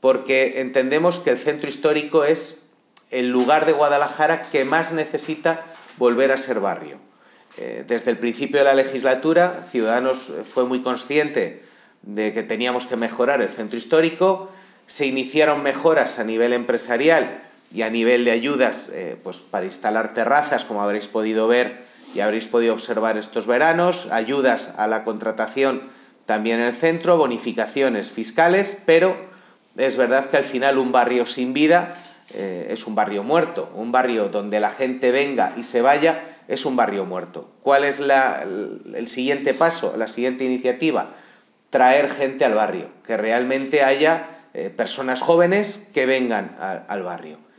porque entendemos que el centro histórico es el lugar de Guadalajara que más necesita volver a ser barrio. Desde el principio de la legislatura, Ciudadanos fue muy consciente de que teníamos que mejorar el centro histórico. Se iniciaron mejoras a nivel empresarial y a nivel de ayudas pues para instalar terrazas, como habréis podido ver y habréis podido observar estos veranos, ayudas a la contratación también en el centro, bonificaciones fiscales, pero es verdad que al final un barrio sin vida es un barrio muerto. Un barrio donde la gente venga y se vaya es un barrio muerto. ¿Cuál es el siguiente paso, la siguiente iniciativa? Traer gente al barrio, que realmente haya personas jóvenes que vengan al barrio.